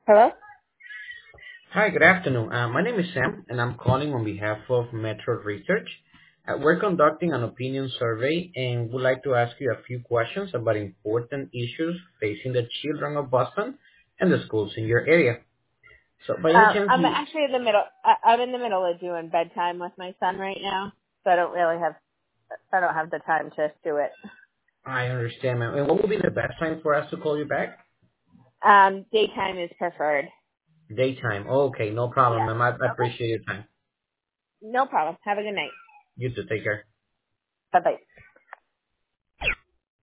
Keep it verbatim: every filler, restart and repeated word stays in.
Hello? Hi, good afternoon. Uh, my name is Sam, and I'm calling on behalf of Metro Research. Uh, we're conducting an opinion survey and would like to ask you a few questions about important issues facing the children of Boston and the schools in your area. So, by any Um, chance, I'm you... actually in the middle. I, I'm in the middle of doing bedtime with my son right now, so I don't really have. I don't have the time to do it. I understand, ma'am. And what would be the best time for us to call you back? Um, daytime is preferred. Daytime. Okay, no problem, Yeah. ma'am. I I Okay. appreciate your time. No problem. Have a good night. You too. Take care. Bye bye.